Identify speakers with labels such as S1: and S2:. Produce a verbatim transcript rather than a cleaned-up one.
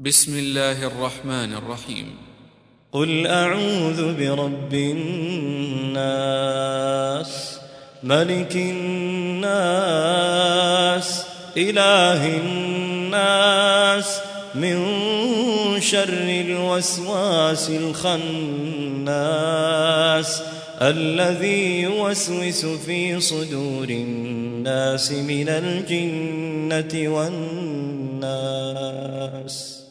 S1: بسم الله الرحمن الرحيم.
S2: قل أعوذ برب الناس ملك الناس إله الناس من شر الوسواس الخناس الذي يوسوس في صدور الناس من الجنة والناس.